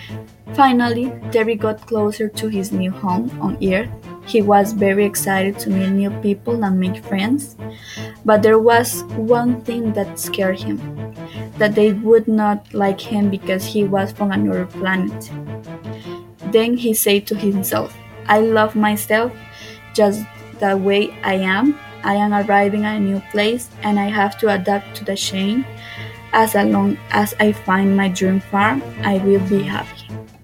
Finally, Terry got closer to his new home on Earth. He was very excited to meet new people and make friends, but there was one thing that scared him, that they would not like him because he was from another planet. Then he said to himself, I love myself just the way I am. I am arriving at a new place and I have to adapt to the change. As long as I find my dream farm, I will be happy.